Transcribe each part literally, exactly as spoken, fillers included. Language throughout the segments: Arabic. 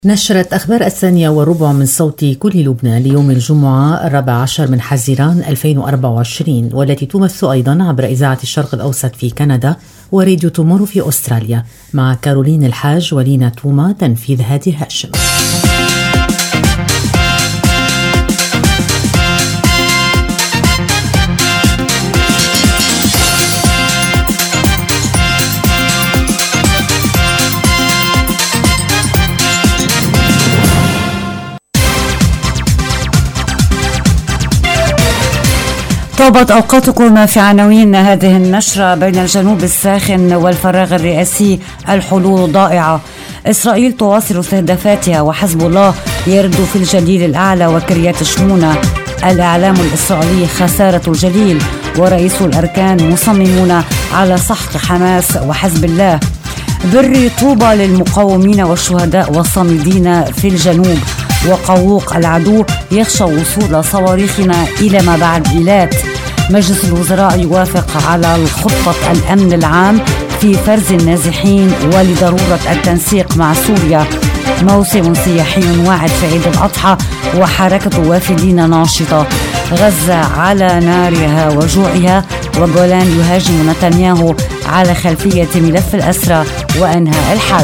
نشرت أخبار الثانية والربع من صوت كل لبنان ليوم الجمعة الرابع عشر من حزيران ألفين وأربعة وعشرين، والتي تبث أيضا عبر إذاعة الشرق الأوسط في كندا وراديو تومورو في أستراليا، مع كارولين الحاج ولينا توما تنفيذ هادي هاشم. طابت أوقاتكم في عناوين هذه النشرة. بين الجنوب الساخن والفراغ الرئاسي الحلول ضائعة. إسرائيل تواصل استهدافاتها وحزب الله يرد في الجليل الأعلى وكريات شمونة. الإعلام الإسرائيلي خسارة الجليل، ورئيس الأركان مصممون على سحق حماس وحزب الله. بري طوبى للمقاومين والشهداء والصامدين في الجنوب. وقووق العدو يخشى وصول صواريخنا إلى ما بعد إيلات. مجلس الوزراء يوافق على الخطة الأمن العام في فرز النازحين ولضرورة التنسيق مع سوريا. موسم سياحي واعد في عيد الأضحى وحركة وافدين ناشطة. غزة على نارها وجوعها، وجولان يهاجم نتنياهو على خلفية ملف الأسرى وأنهاء الحرب.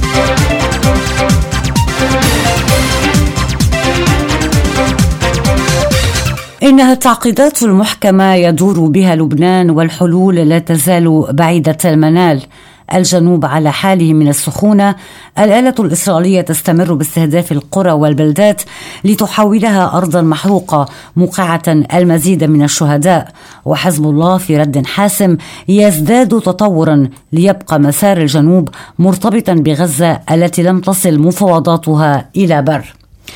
إنها التعقيدات المحكمة يدور بها لبنان، والحلول لا تزال بعيدة المنال. الجنوب على حاله من السخونة. الآلة الإسرائيلية تستمر باستهداف القرى والبلدات لتحولها أرضا محروقة، موقعة المزيد من الشهداء. وحزب الله في رد حاسم يزداد تطورا ليبقى مسار الجنوب مرتبطا بغزة التي لم تصل مفاوضاتها إلى بر.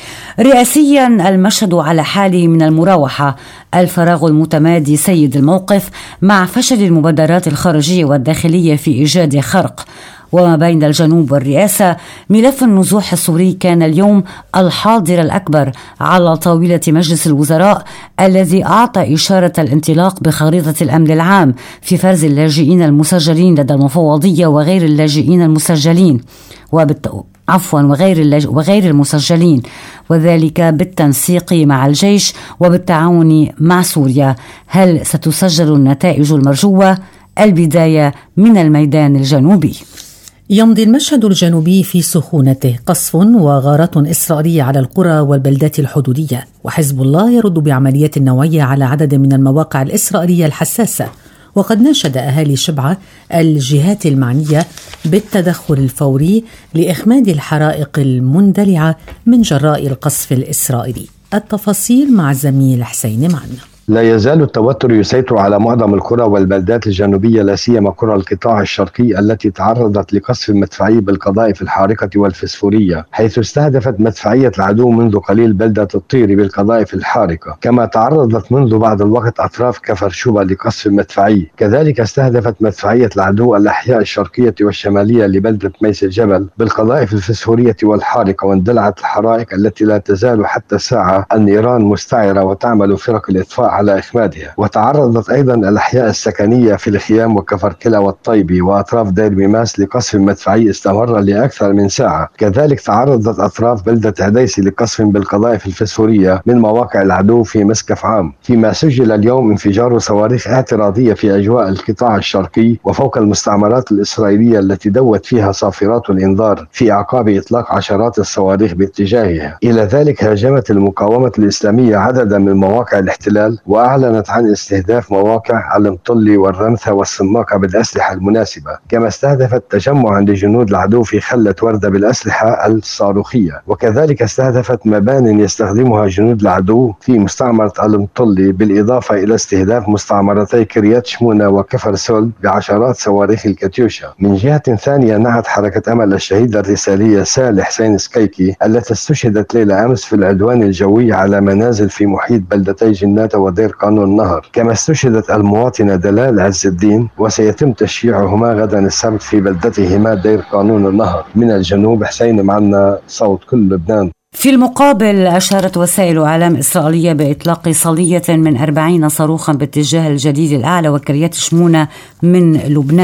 رئاسيا المشهد على حاله من المراوحة. الفراغ المتمادي سيد الموقف مع فشل المبادرات الخارجية والداخلية في إيجاد خرق. وما بين الجنوب والرئاسة، ملف النزوح السوري كان اليوم الحاضر الأكبر على طاولة مجلس الوزراء، الذي أعطى إشارة الانطلاق بخريطة الأمن العام في فرز اللاجئين المسجلين لدى المفوضية وغير اللاجئين المسجلين وبالت... عفوا وغير اللاج... وغير المسجلين، وذلك بالتنسيق مع الجيش وبالتعاون مع سوريا. هل ستسجل النتائج المرجوة؟ البداية من الميدان الجنوبي. يمضي المشهد الجنوبي في سخونته، قصف وغارات إسرائيلية على القرى والبلدات الحدودية، وحزب الله يرد بعمليات نوعية على عدد من المواقع الإسرائيلية الحساسة. وقد ناشد أهالي شبعة الجهات المعنية بالتدخل الفوري لإخماد الحرائق المندلعة من جراء القصف الإسرائيلي. التفاصيل مع الزميل حسين معنا. لا يزال التوتر يسيطر على معظم القرى والبلدات الجنوبية، لا سيما قرى القطاع الشرقي التي تعرضت لقصف مدفعي بالقذائف الحارقة والفسفورية، حيث استهدفت مدفعية العدو منذ قليل بلدة الطير بالقذائف الحارقة. كما تعرضت منذ بعض الوقت أطراف كفر شوبا لقصف مدفعي. كذلك استهدفت مدفعية العدو الأحياء الشرقية والشمالية لبلدة ميس الجبل بالقذائف الفسفورية والحارقة، واندلعت الحرائق التي لا تزال حتى الساعة النيران مستعرة وتعمل فرق الإطفاء على إخمادها. وتعرضت أيضا الأحياء السكنية في الخيام وكفر كلا والطيبي وأطراف دير بيماس لقصف مدفعي استمر لأكثر من ساعة. كذلك تعرضت أطراف بلدة عديسي لقصف بالقذائف الفسفورية من مواقع العدو في مسكف عام، فيما سجل اليوم انفجار صواريخ اعتراضية في أجواء القطاع الشرقي وفوق المستعمرات الإسرائيلية التي دوت فيها صافرات الإنذار في أعقاب إطلاق عشرات الصواريخ باتجاهها. إلى ذلك هاجمت المقاومة الإسلامية عددا من مواقع الاحتلال، وأعلنت عن استهداف مواقع المطلي والرمثة والسماقة بالأسلحة المناسبة. كما استهدفت تجمعا لجنود العدو في خلة وردة بالأسلحة الصاروخية. وكذلك استهدفت مبان يستخدمها جنود العدو في مستعمرة المطلي، بالإضافة إلى استهداف مستعمرتي كريات شمونة وكفر سول بعشرات صواريخ الكاتيوشا. من جهة ثانية، نعت حركة أمل الشهيدة الرسالية سالح حسين سكيكي التي استشهدت ليلة أمس في العدوان الجوي على منازل في محيط بلدتي جنات ودير قانون النهر. كما استشهدت المواطنة دلال عز الدين، وسيتم تشييعهما غدا السبت في بلدتهما دير قانون النهر. من الجنوب حسين معنا، صوت كل لبنان. في المقابل، أشارت وسائل إعلام إسرائيلية بإطلاق صلية من أربعين صاروخا باتجاه الجليل الأعلى وكريات شمونة من لبنان.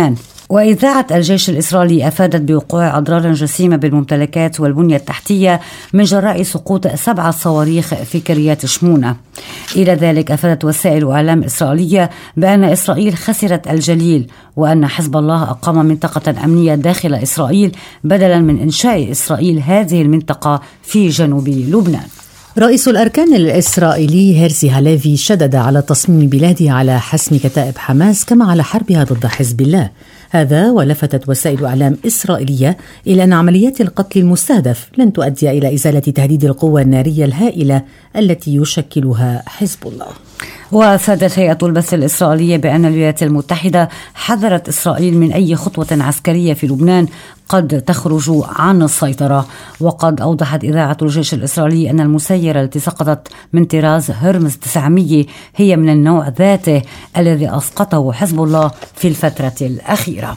وإذاعة الجيش الإسرائيلي أفادت بوقوع أضرار جسيمة بالممتلكات والبنية التحتية من جراء سقوط سبعة صواريخ في كريات شمونة. إلى ذلك أفادت وسائل إعلام إسرائيلية بأن إسرائيل خسرت الجليل، وأن حزب الله أقام منطقة أمنية داخل إسرائيل بدلا من إنشاء إسرائيل هذه المنطقة في جنوب لبنان. رئيس الأركان الإسرائيلي هيرزي هاليفي شدد على تصميم بلاده على حسم كتائب حماس كما على حربها ضد حزب الله. هذا ولفتت وسائل إعلام إسرائيلية إلى أن عمليات القتل المستهدف لن تؤدي إلى إزالة تهديد القوة النارية الهائلة التي يشكلها حزب الله. وأفادت هيئة البث الإسرائيلية بأن الولايات المتحدة حذرت إسرائيل من أي خطوة عسكرية في لبنان قد تخرج عن السيطرة. وقد أوضحت إذاعة الجيش الإسرائيلي أن المسيرة التي سقطت من طراز هرمز تسعمية هي من النوع ذاته الذي أسقطه حزب الله في الفترة الأخيرة.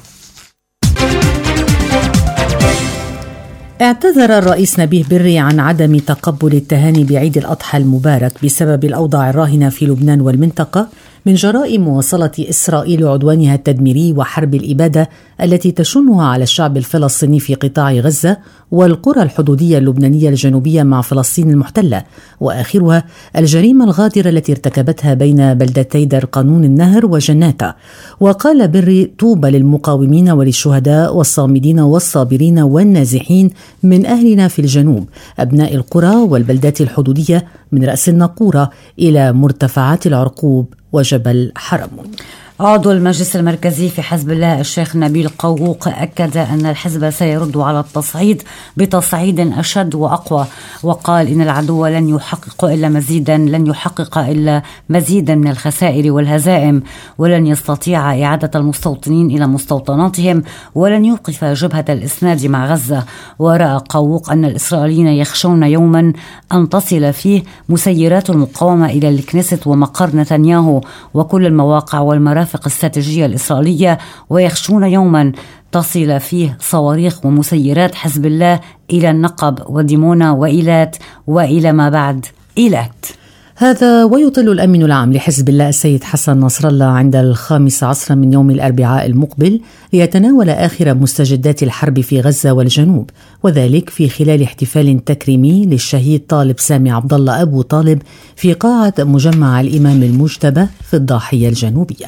اعتذر الرئيس نبيه بري عن عدم تقبل التهاني بعيد الأضحى المبارك بسبب الأوضاع الراهنة في لبنان والمنطقة من جراء مواصلة إسرائيل عدوانها التدميري وحرب الإبادة التي تشنها على الشعب الفلسطيني في قطاع غزة والقرى الحدودية اللبنانية الجنوبية مع فلسطين المحتلة، وآخرها الجريمة الغادرة التي ارتكبتها بين بلدتي دار قانون النهر وجناتة. وقال بري: طوبى للمقاومين وللشهداء والصامدين والصابرين والنازحين من أهلنا في الجنوب، أبناء القرى والبلدات الحدودية من رأس الناقورة إلى مرتفعات العرقوب وجبل حرمون. عضو المجلس المركزي في حزب الله الشيخ نبيل قوقوق أكد أن الحزب سيرد على التصعيد بتصعيد أشد وأقوى، وقال إن العدو لن يحقق إلا مزيدا لن يحقق إلا مزيدا من الخسائر والهزائم، ولن يستطيع إعادة المستوطنين إلى مستوطناتهم، ولن يوقف جبهة الإسناد مع غزة. ورأى قوقوق أن الإسرائيليين يخشون يوما أن تصل فيه مسيرات المقاومة إلى الكنيست ومقر نتنياهو وكل المواقع والمرافق الاستراتيجية الإسرائيلية، ويخشون يوما تصل فيه صواريخ ومسيرات حزب الله إلى النقب وديمونا وإيلات وإلى ما بعد إيلات. هذا ويطل الأمين العام لحزب الله السيد حسن نصر الله عند الخامس عصرا من يوم الأربعاء المقبل ليتناول آخر مستجدات الحرب في غزة والجنوب، وذلك في خلال احتفال تكريمي للشهيد طالب سامي عبد الله أبو طالب في قاعة مجمع الإمام المجتبى في الضاحية الجنوبية.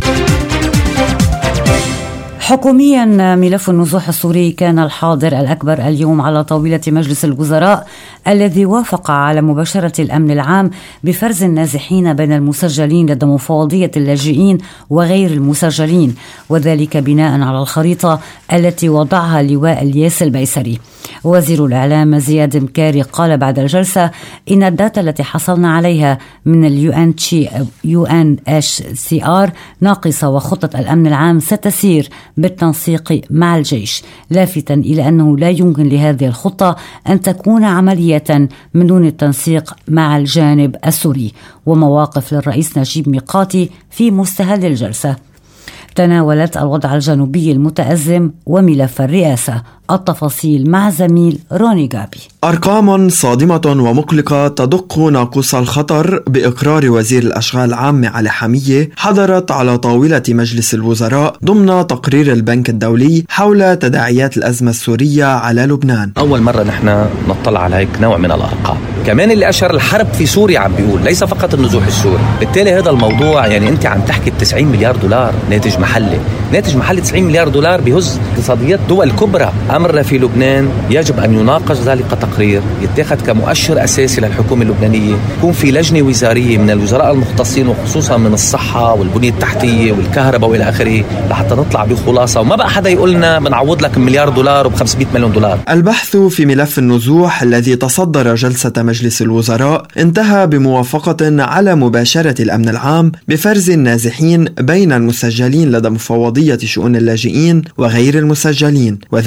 حكوميا ملف النزوح السوري كان الحاضر الأكبر اليوم على طاولة مجلس الوزراء الذي وافق على مباشرة الأمن العام بفرز النازحين بين المسجلين لدى مفوضية اللاجئين وغير المسجلين، وذلك بناء على الخريطة التي وضعها اللواء الياس البيسري. وزير الإعلام زياد مكاري قال بعد الجلسة إن الداتا التي حصلنا عليها من اليو إن إتش سي آر ناقصة، وخطة الأمن العام ستسير بالتنسيق مع الجيش، لافتا إلى أنه لا يمكن لهذه الخطة أن تكون عملية من دون التنسيق مع الجانب السوري. ومواقف للرئيس نجيب ميقاتي في مستهل الجلسة تناولت الوضع الجنوبي المتأزم وملف الرئاسة. التفاصيل مع زميل روني جابي. أرقام صادمة ومقلقة تدق ناقوس الخطر بإقرار وزير الأشغال العامة علي حمية حضرت على طاولة مجلس الوزراء ضمن تقرير البنك الدولي حول تداعيات الأزمة السورية على لبنان. أول مرة نحن نطلع على هيك نوع من الأرقام، كمان اللي أشهر الحرب في سوريا عم بيقول ليس فقط النزوح السوري. بالتالي هذا الموضوع يعني أنت عم تحكي تسعين مليار دولار ناتج محلي، ناتج محلي تسعين مليار دولار بيهز اقتصاديات دول كبرى. أمر في لبنان يجب أن يناقش ذلك تقرير يتخذ كمؤشر أساسي للحكومة اللبنانية، يكون في لجنة وزارية من الوزراء المختصين وخصوصا من الصحة والبنية التحتية والكهرباء وإلى آخره لحتى نطلع بخلاصة، وما بقى حدا يقول لنا بنعوض لك مليار دولار وبخمسمائة مليون دولار. البحث في ملف النزوح الذي تصدر جلسة مجلس الوزراء انتهى بموافقة على مباشرة الأمن العام بفرز النازحين بين المسجلين لدى مفوضية شؤون اللاجئين وغير المسجلين، وذلك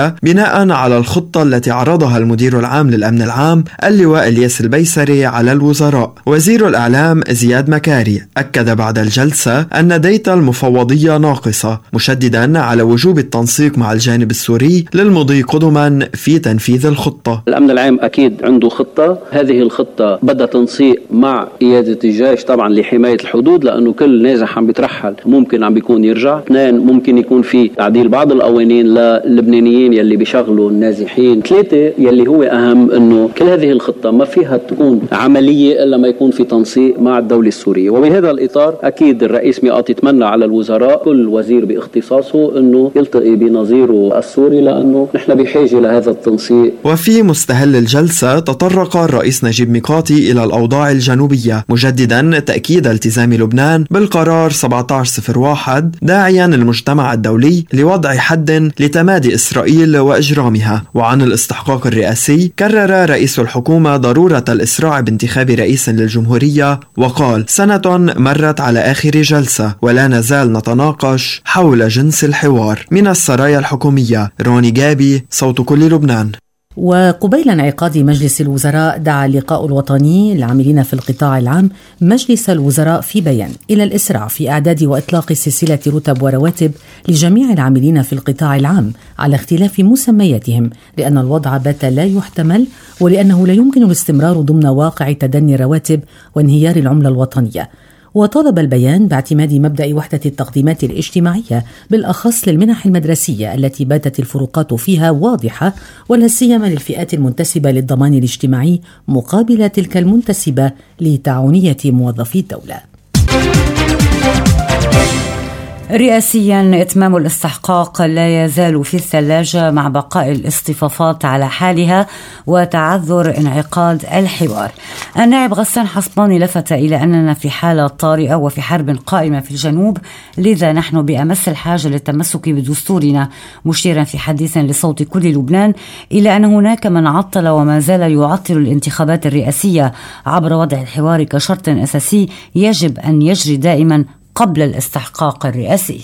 الجلسة بناء على الخطة التي عرضها المدير العام للأمن العام اللواء الياس البيسري على الوزراء. وزير الإعلام زياد مكاري أكد بعد الجلسة أن ديتا المفوضية ناقصة، مشددا على وجوب التنسيق مع الجانب السوري للمضي قدما في تنفيذ الخطة. الأمن العام أكيد عنده خطة، هذه الخطة بدأ تنسيق مع قيادة الجيش طبعا لحماية الحدود، لأنه كل نازح عم بيترحل ممكن عم بيكون يرجع. اثنين، ممكن يكون في تعديل بعض القوانين للبنانيين يلي بيشغلوا النازحين. ثلاثة، يلي هو أهم، أنه كل هذه الخطة ما فيها تكون عملية إلا ما يكون في تنسيق مع الدولة السورية. وبهذا الإطار أكيد الرئيس ميقات يتمنى على الوزراء كل وزير باختصاصه أنه يلتقي بنظيره السوري، لأنه نحن بحاجة لهذا التنسيق. وفي مستهل الجلسة تطرق الرئيس نجيب ميقاتي إلى الأوضاع الجنوبية، مجددا تأكيد التزام لبنان بالقرار سبعة عشر صفر واحد، داعيا المجتمع الدولي لوضع حد لتمادي إسرائيل وإجرامها. وعن الاستحقاق الرئاسي كرر رئيس الحكومة ضرورة الإسراع بانتخاب رئيس للجمهورية، وقال: سنة مرت على آخر جلسة ولا نزال نتناقش حول جنس الحوار. من السرايا الحكومية، روني جابي، صوت كل لبنان. وقبيل انعقاد مجلس الوزراء، دعا اللقاء الوطني للعاملين في القطاع العام مجلس الوزراء في بيان إلى الإسراع في إعداد وإطلاق سلسلة رتب ورواتب لجميع العاملين في القطاع العام على اختلاف مسمياتهم، لأن الوضع بات لا يحتمل، ولأنه لا يمكن الاستمرار ضمن واقع تدني الرواتب وانهيار العملة الوطنية. وطالب البيان باعتماد مبدأ وحدة التقديمات الاجتماعية، بالأخص للمنح المدرسية التي باتت الفروقات فيها واضحة، ولا سيما للفئات المنتسبة للضمان الاجتماعي مقابل تلك المنتسبة لتعاونية موظفي الدولة. رئاسيا، إتمام الاستحقاق لا يزال في الثلاجة مع بقاء الاصطفافات على حالها وتعذر انعقاد الحوار. النائب غسان حصباني لفت إلى أننا في حالة طارئة وفي حرب قائمة في الجنوب، لذا نحن بأمس الحاجة للتمسك بدستورنا، مشيرا في حديث لصوت كل لبنان إلى أن هناك من عطل وما زال يعطل الانتخابات الرئاسية عبر وضع الحوار كشرط أساسي يجب أن يجري دائما قبل الاستحقاق الرئاسي.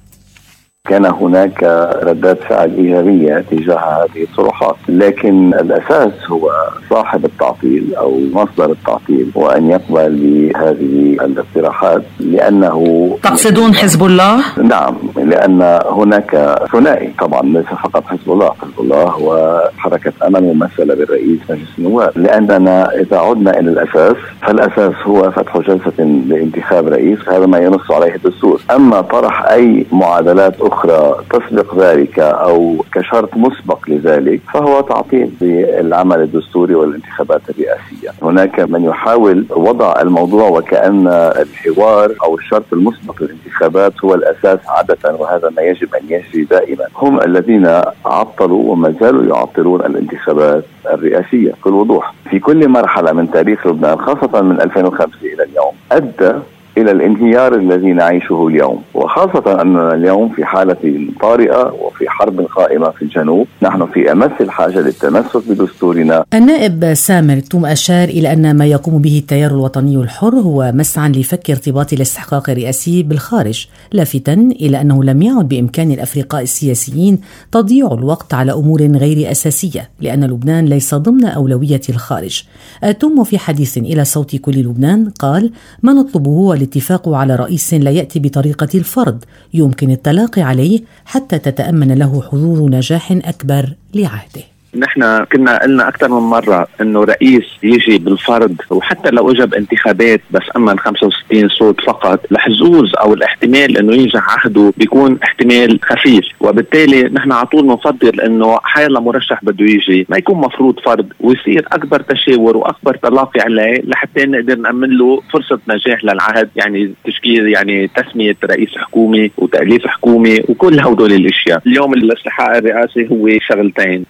كان هناك ردات فعل إيجابية تجاه هذه الطروحات، لكن الأساس هو صاحب التعطيل أو مصدر التعطيل وأن يقبل بهذه الاقتراحات. لأنه تقصدون حزب الله؟ نعم، لأن هناك ثنائي طبعا، ليس فقط حزب الله، حزب الله وحركة أمل ممثلة بالرئيس مجلس النواب. لأننا إذا عدنا إلى الأساس، فالأساس هو فتح جلسة لانتخاب رئيس، هذا ما ينص عليه الدستور. أما طرح أي معادلات أخرى تسبق ذلك أو كشرط مسبق لذلك فهو تعطيل بالعمل الدستوري والانتخابات الرئاسية. هناك من يحاول وضع الموضوع وكأن الحوار أو الشرط المسبق للانتخابات هو الأساس عادة، وهذا ما يجب أن يجري دائما. هم الذين عطلوا وما زالوا يعطلون الانتخابات الرئاسية بكل وضوح في كل مرحلة من تاريخ لبنان، خاصة من ألفين وخمسة إلى اليوم، أدى إلى الانهيار الذي نعيشه اليوم. وخاصة أننا اليوم في حالة طارئة وفي حرب قائمة في الجنوب، نحن في أمس الحاجة للتمسك بدستورنا. النائب سامر توم أشار إلى أن ما يقوم به التيار الوطني الحر هو مسعى لفك ارتباط الاستحقاق الرئاسي بالخارج، لافتا إلى أنه لم يعد بإمكان الأفرقاء السياسيين تضييع الوقت على أمور غير أساسية، لأن لبنان ليس ضمن أولوية الخارج. توم في حديث إلى صوت كل لبنان قال: ما نطلبه هو الاتفاق على رئيس لا يأتي بطريقة الفرض يمكن التلاقي عليه حتى تتأمن له حظوظ نجاح أكبر لعهده. نحن كنا قلنا أكثر من مرة إنه رئيس يجي بالفرض، وحتى لو إجا بانتخابات بس أمن خمسة وستين صوت فقط، الحظوظ أو الاحتمال إنه ينجح عهده بيكون احتمال خفيف. وبالتالي نحن على طول نفضل إنه حيلا مرشح بده يجي ما يكون مفروض فرض، ويصير أكبر تشاور وأكبر تلاقي عليه لحتى نقدر نأمن له فرصة نجاح للعهد، يعني تشكيل يعني تسمية رئيس حكومي وتأليف حكومي وكل هدول الأشياء. اليوم الاستحقاق الرئاسي هو شغلتين، من ميل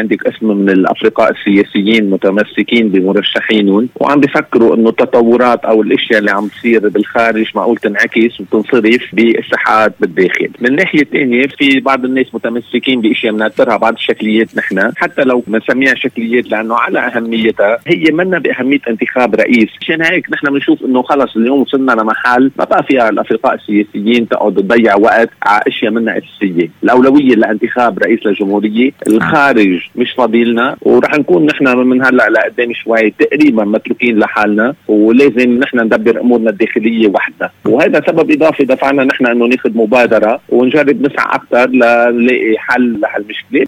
عندك اسم من الأفرقاء السياسيين متمسكين بمرشحينهم وعم بيفكروا إنه التطورات أو الأشياء اللي عم تصير بالخارج معقول تنعكس وتنصرف بالساحات بالداخل. من ناحية تانية في بعض الناس متمسكين بأشياء بنعتبرها بعض الشكليات نحن حتى لو بنسميها شكليات لأنه على أهميتها هي منا بأهمية انتخاب رئيس. عشان هيك نحن بنشوف إنه خلص اليوم وصلنا لمحل ما بقى فيها الأفرقاء السياسيين تقعد تضيع وقت على أشياء منا أساسية. الأولوية لانتخاب رئيس للجمهورية، الخارج مش فاضيلنا ورح نكون نحن من هلا لقدام شوي تقريبا متروكين لحالنا ولازم نحن ندبر أمورنا الداخلية وحدنا. وهذا سبب إضافي دفعنا نحن إنه ناخذ مبادرة ونجرب نسعى أكثر لنلاقي حل لهالمشكلة.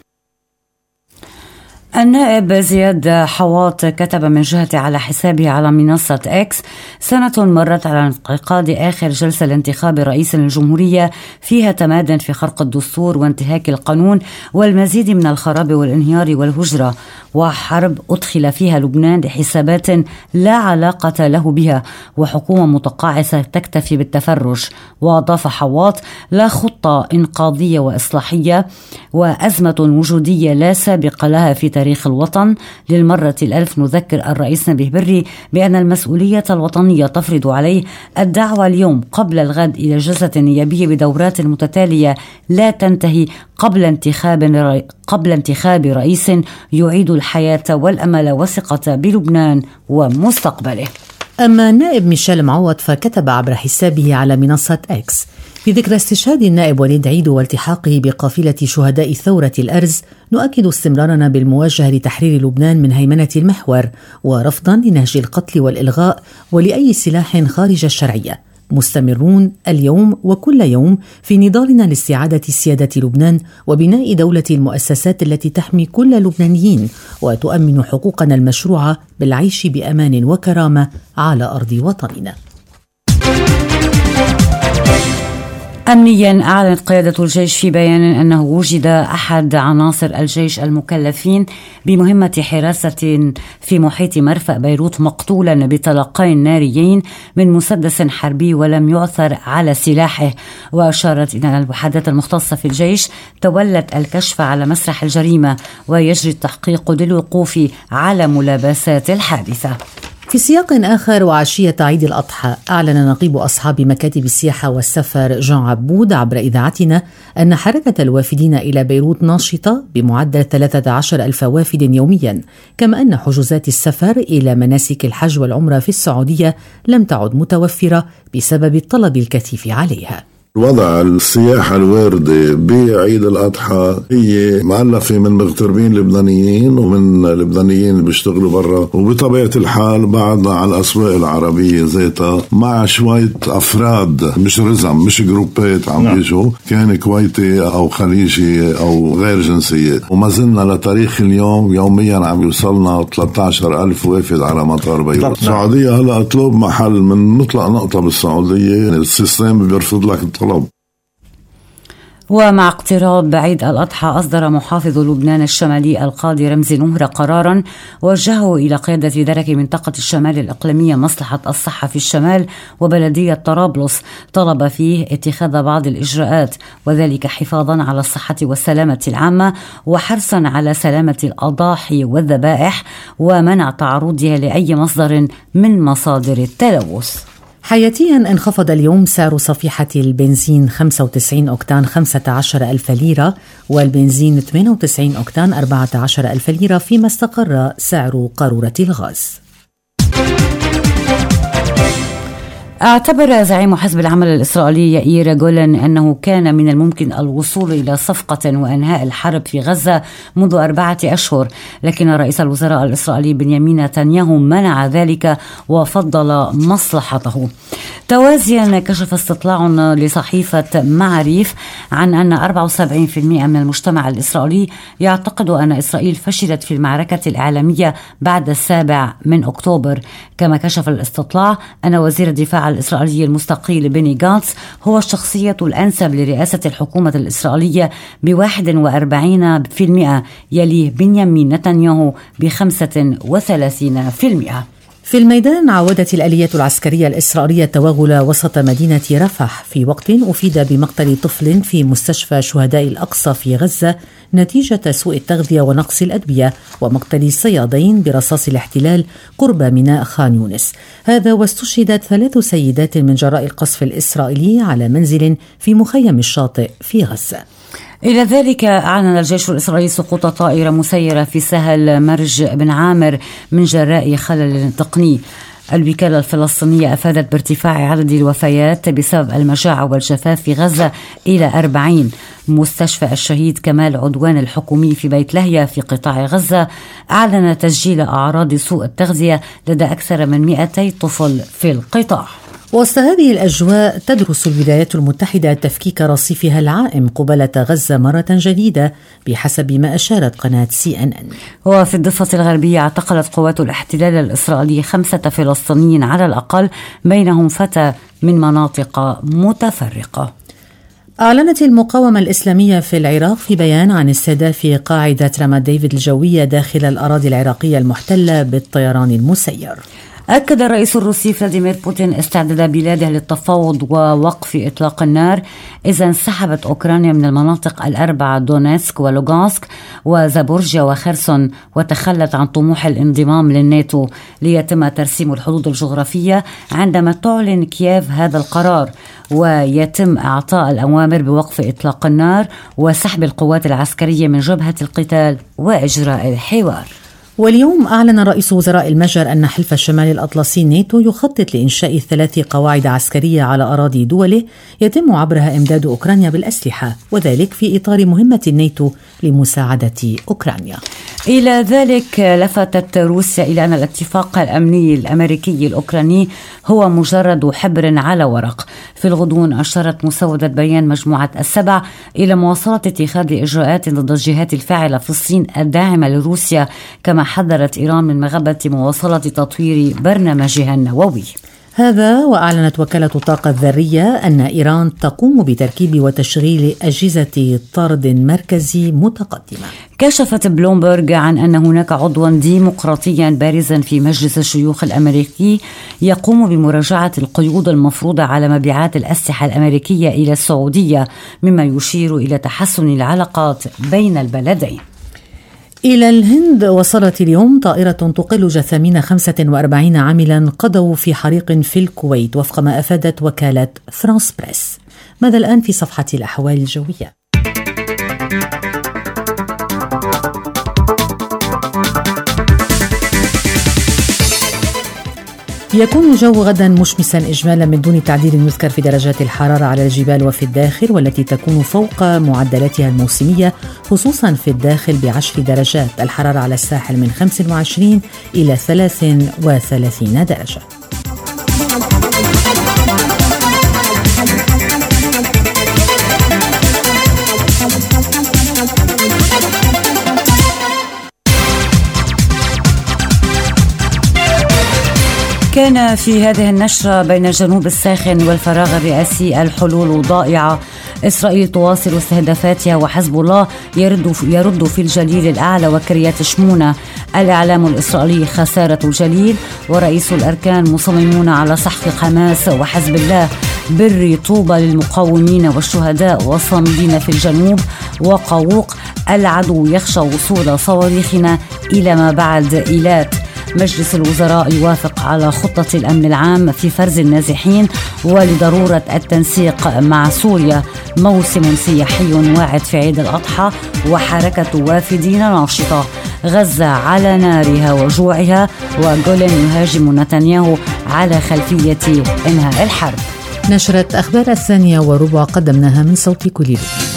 النائب زياد حواط كتب من جهته على حسابه على منصة إكس: سنة مرت على انعقاد آخر جلسة لانتخاب رئيس الجمهورية فيها تماد في خرق الدستور وانتهاك القانون والمزيد من الخراب والانهيار والهجرة وحرب أدخل فيها لبنان لحسابات لا علاقة له بها وحكومة متقاعسة تكتفي بالتفرج. وأضاف حواط: لا خطة إنقاذية وإصلاحية وأزمة وجودية لا سابق لها في تاريخ الوطن. للمرة الألف نذكر الرئيس نبيه بري بأن المسؤولية الوطنية تفرض عليه الدعوة اليوم قبل الغد إلى جلسة نيابية بدورات متتالية لا تنتهي قبل انتخاب قبل انتخاب رئيس يعيد الحياة والأمل والثقة بلبنان ومستقبله. أما النائب ميشيل معوض فكتب عبر حسابه على منصة إكس: في ذكرى استشهاد النائب وليد عيدو والتحاقه بقافلة شهداء ثورة الأرز نؤكد استمرارنا بالموجه لتحرير لبنان من هيمنة المحور ورفضا لنهج القتل والإلغاء ولأي سلاح خارج الشرعية. مستمرون اليوم وكل يوم في نضالنا لاستعادة سيادة لبنان وبناء دولة المؤسسات التي تحمي كل اللبنانيين وتؤمن حقوقنا المشروعة بالعيش بأمان وكرامة على أرض وطننا. أمنيا أعلنت قيادة الجيش في بيان أنه وجد أحد عناصر الجيش المكلفين بمهمة حراسة في محيط مرفأ بيروت مقتولا بطلقين ناريين من مسدس حربي ولم يعثر على سلاحه. وأشارت إلى أن الوحدات المختصة في الجيش تولت الكشف على مسرح الجريمة ويجري التحقيق للوقوف على ملابسات الحادثة. في سياق آخر، وعشية عيد الأضحى أعلن نقيب أصحاب مكاتب السياحة والسفر جان عبود عبر إذاعتنا أن حركة الوافدين إلى بيروت ناشطة بمعدل ثلاثة عشر ألف وافد يوميا، كما أن حجوزات السفر إلى مناسك الحج والعمرة في السعودية لم تعد متوفرة بسبب الطلب الكثيف عليها. وضع السياحة الواردة بعيد الأضحى هي مؤلفة من مغتربين لبنانيين ومن لبنانيين اللي بيشتغلوا برا، وبطبيعة الحال بعضنا على الأسواق العربية ذاتها مع شوية أفراد مش رزم مش جروبات عم بيجوا، كان كويتي أو خليجي أو غير جنسيات. وما زلنا لتاريخ اليوم يوميا عم يوصلنا ثلاثة عشر ألف وافد على مطار بيروت. السعودية هلأ اطلب محل من نطلق نقطة بالسعودية، السيستم بيرفض لك الطلب. ومع اقتراب عيد الأضحى أصدر محافظ لبنان الشمالي القاضي رمزي نهرة قرارا وجهه إلى قيادة درك منطقة الشمال الإقليمية مصلحة الصحة في الشمال وبلدية طرابلس، طلب فيه اتخاذ بعض الإجراءات وذلك حفاظا على الصحة والسلامة العامة وحرصا على سلامة الأضاحي والذبائح ومنع تعرضها لأي مصدر من مصادر التلوث. حياتيا انخفض اليوم سعر صفيحة البنزين خمسة وتسعين أوكتان خمسة عشر ألف ليرة والبنزين ثمانية وتسعين أوكتان أربعة عشر ألف ليرة، فيما استقر سعر قارورة الغاز. اعتبر زعيم حزب العمل الإسرائيلي يائير جولان أنه كان من الممكن الوصول إلى صفقة وإنهاء الحرب في غزة منذ أربعة أشهر، لكن رئيس الوزراء الإسرائيلي بنيامين نتنياهو منع ذلك وفضل مصلحته. توازيا كشف استطلاع لصحيفة معاريف عن أن أربعة وسبعين بالمئة من المجتمع الإسرائيلي يعتقد أن إسرائيل فشلت في المعركة الإعلامية بعد السابع من أكتوبر. كما كشف الاستطلاع أن وزير الدفاع الإسرائيلي المستقيل بني غانتس هو الشخصية الأنسب لرئاسة الحكومة الإسرائيلية بواحد وأربعين بالمئة، يليه بنيامين نتنياهو بخمسة وثلاثين بالمئة. في الميدان عودت الآلية العسكرية الإسرائيلية التوغل وسط مدينة رفح في وقت أفيد بمقتل طفل في مستشفى شهداء الأقصى في غزة نتيجة سوء التغذية ونقص الأدوية، ومقتل صيادين برصاص الاحتلال قرب ميناء خان يونس. هذا واستشهدت ثلاث سيدات من جراء القصف الإسرائيلي على منزل في مخيم الشاطئ في غزة. إلى ذلك أعلن الجيش الإسرائيلي سقوط طائرة مسيرة في سهل مرج بن عامر من جراء خلل تقني. الوكالة الفلسطينية أفادت بارتفاع عدد الوفيات بسبب المجاعة والجفاف في غزة إلى أربعين. مستشفى الشهيد كمال عدوان الحكومي في بيت لهيا في قطاع غزة أعلن تسجيل أعراض سوء التغذية لدى أكثر من مئتي طفل في القطاع. وسط هذه الأجواء تدرس الولايات المتحدة تفكيك رصيفها العائم قبالة غزة مرة جديدة بحسب ما أشارت قناة سي إن إن. وفي الضفة الغربية اعتقلت قوات الاحتلال الإسرائيلي خمسة فلسطينيين على الأقل، بينهم فتى من مناطق متفرقة. أعلنت المقاومة الإسلامية في العراق في بيان عن استهداف قاعدة رامات ديفيد الجوية داخل الأراضي العراقية المحتلة بالطيران المسير. أكد الرئيس الروسي فلاديمير بوتين استعداد بلاده للتفاوض ووقف إطلاق النار إذا انسحبت أوكرانيا من المناطق الأربعة دونيتسك ولوغانسك وزابورجيا وخرسون، وتخلت عن طموح الانضمام للناتو، ليتم ترسيم الحدود الجغرافية عندما تعلن كييف هذا القرار، ويتم إعطاء الأوامر بوقف إطلاق النار وسحب القوات العسكرية من جبهة القتال وإجراء الحوار. واليوم أعلن رئيس وزراء المجر أن حلف الشمال الأطلسي ناتو يخطط لإنشاء ثلاث قواعد عسكرية على أراضي دوله يتم عبرها إمداد أوكرانيا بالأسلحة، وذلك في إطار مهمة الناتو لمساعدة أوكرانيا. إلى ذلك لفتت روسيا إلى أن الاتفاق الأمني الأمريكي الأوكراني هو مجرد حبر على ورق. في الغضون أشارت مسودة بيان مجموعة السبع إلى مواصلة اتخاذ إجراءات ضد الجهات الفاعلة في الصين الداعمة لروسيا، كما حذرت إيران من مغبة مواصلة تطوير برنامجها النووي. هذا وأعلنت وكالة الطاقة الذرية أن إيران تقوم بتركيب وتشغيل أجهزة طرد مركزي متقدمة. كشفت بلومبرغ عن أن هناك عضوا ديمقراطيا بارزا في مجلس الشيوخ الأمريكي يقوم بمراجعة القيود المفروضة على مبيعات الأسلحة الأمريكية إلى السعودية، مما يشير إلى تحسن العلاقات بين البلدين. إلى الهند وصلت اليوم طائرة تقل جثامين خمسة وأربعين عاملا قضوا في حريق في الكويت وفق ما أفادت وكالة فرانس بريس. ماذا الآن في صفحة الأحوال الجوية؟ يكون الجو غدا مشمسا إجمالا من دون تعديل يذكر في درجات الحرارة على الجبال وفي الداخل، والتي تكون فوق معدلاتها الموسمية خصوصا في الداخل بعشر درجات. الحرارة على الساحل من خمس وعشرين إلى ثلاث وثلاثين درجة. كان في هذه النشرة بين الجنوب الساخن والفراغ الرئاسي الحلول ضائعة. إسرائيل تواصل استهدافاتها وحزب الله يرد يرد في الجليل الأعلى وكريات شمونة. الإعلام الإسرائيلي خسارة الجليل، ورئيس الأركان مصممون على سحق حماس وحزب الله. بري طوبى للمقاومين والشهداء والصامدين في الجنوب. وقووق العدو يخشى وصول صواريخنا إلى ما بعد إيلات. مجلس الوزراء يوافق على خطة الأمن العام في فرز النازحين ولضرورة التنسيق مع سوريا. موسم سياحي واعد في عيد الأضحى وحركة وافدين ناشطة. غزة على نارها وجوعها، وجولن يهاجم نتنياهو على خلفية إنهاء الحرب. نشرة أخبار الثانية وربع قدمناها من صوت كل لبنان.